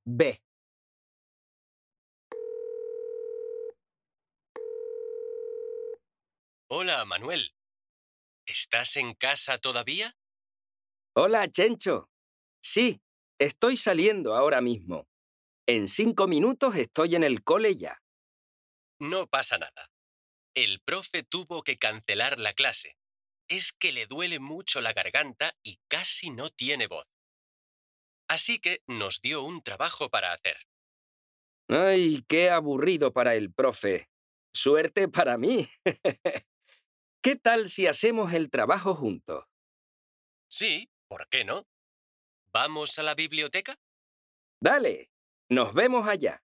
B. Hola, Manuel. ¿Estás en casa todavía? Hola, Chencho. Sí, estoy saliendo ahora mismo. En 5 minutos estoy en el cole ya. No pasa nada. El profe tuvo que cancelar la clase. Es que le duele mucho la garganta y casi no tiene voz. Así que nos dio un trabajo para hacer. Ay, qué aburrido para el profe. Suerte para mí. ¿Qué tal si hacemos el trabajo juntos? Sí, ¿por qué no? ¿Vamos a la biblioteca? Dale, nos vemos allá.